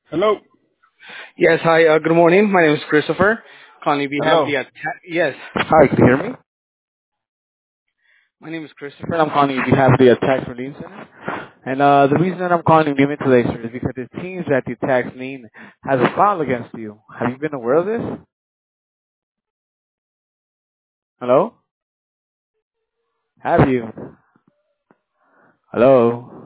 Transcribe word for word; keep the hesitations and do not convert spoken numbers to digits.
Hello. Yes, hi, uh, good morning. My name is Christopher. Calling, we have Hello. the attack. Yes. Hi, can you hear me? My name is Christopher. I'm calling you. We have the attack relief center. And uh, the reason that I'm calling you in today, sir, is because it seems that the tax lien has a file against you. Have you been aware of this? Hello? Have you? Hello?